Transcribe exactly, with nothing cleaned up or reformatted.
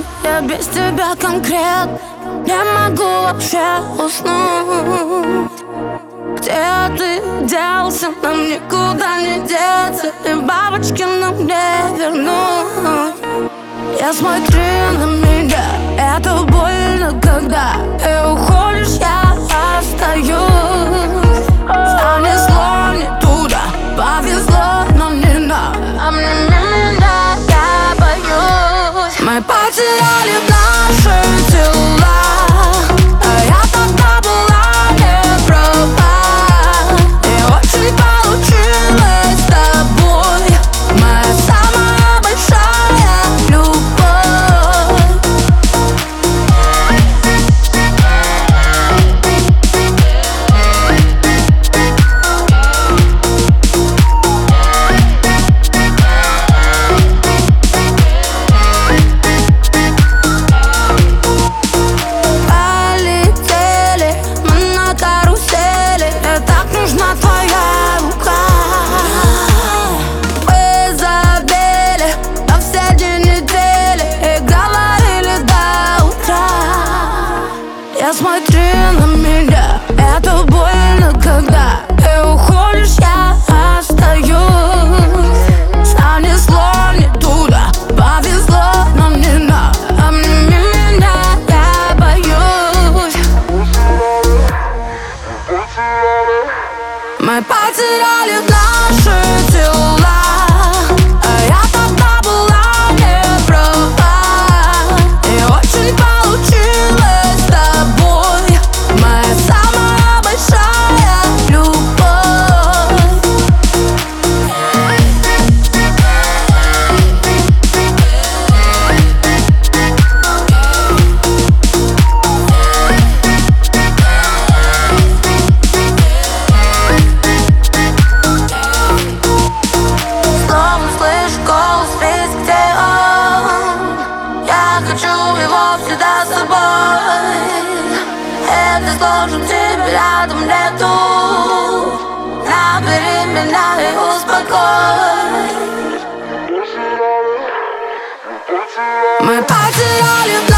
я без тебя конкретно не могу вообще уснуть. Где ты делся, нам никуда не деться, и бабочки нам не вернуть. Я смотрю на меня, это больно, когда ты уходишь, я остаюсь. Занесло не туда, повезло, но не надо, а мне не надо, я боюсь. Мы потеряли наши тела, а я тогда была не права, и очень получилось с тобой. Моя самая большая любовь. Я смотрю на меня, это больно, когда ты уходишь, я остаюсь. Занесло не туда, повезло, но не надо, а мне меня, я боюсь. Мы потеряли наши тела, а я тогда была не права, и очень получилось с тобой. Моя самая большая любовь. Снова слышу голос, весь где он. Я хочу его всегда с собой. Это сложно, тебя рядом нету. Набери меня и успокой. Мы потеряли